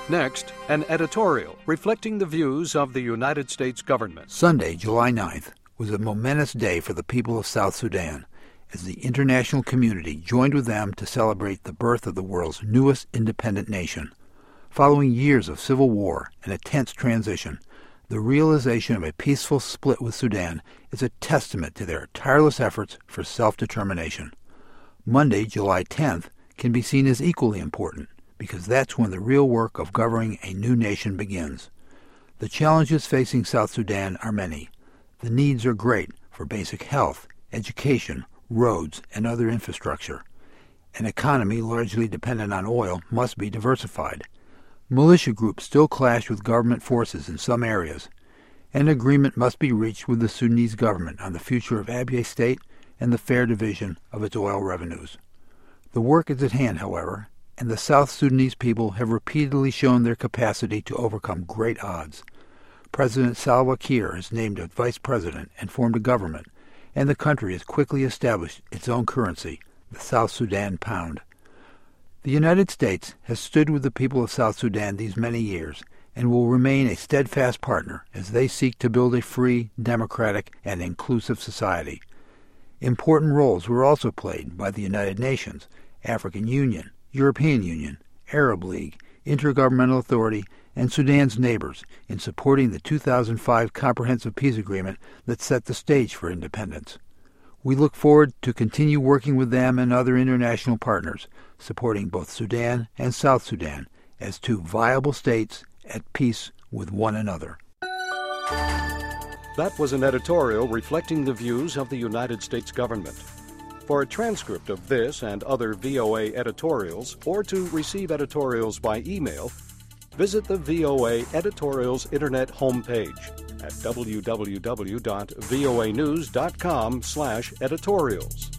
Next, an editorial reflecting the views of the United States government. Sunday, July 9th, was a momentous day for the people of South Sudan, as the international community joined with them to celebrate the birth of the world's newest independent nation. Following years of civil war and a tense transition, the realization of a peaceful split with Sudan is a testament to their tireless efforts for self-determination. Monday, July 10th, can be seen as equally important, because that's when the real work of governing a new nation begins. The challenges facing South Sudan are many. The needs are great for basic health, education, roads, and other infrastructure. An economy largely dependent on oil must be diversified. Militia groups still clash with government forces in some areas. An agreement must be reached with the Sudanese government on the future of Abyei State and the fair division of its oil revenues. The work is at hand, however, and the South Sudanese people have repeatedly shown their capacity to overcome great odds. President Salva Kiir has named a vice president and formed a government, and the country has quickly established its own currency, the South Sudan pound. The United States has stood with the people of South Sudan these many years and will remain a steadfast partner as they seek to build a free, democratic, and inclusive society. Important roles were also played by the United Nations, African Union, European Union, Arab League, Intergovernmental Authority, and Sudan's neighbors in supporting the 2005 Comprehensive Peace Agreement that set the stage for independence. We look forward to continue working with them and other international partners, supporting both Sudan and South Sudan as two viable states at peace with one another. That was an editorial reflecting the views of the United States government. For a transcript of this and other VOA editorials, or to receive editorials by email, visit the VOA Editorials Internet homepage at www.voanews.com/editorials.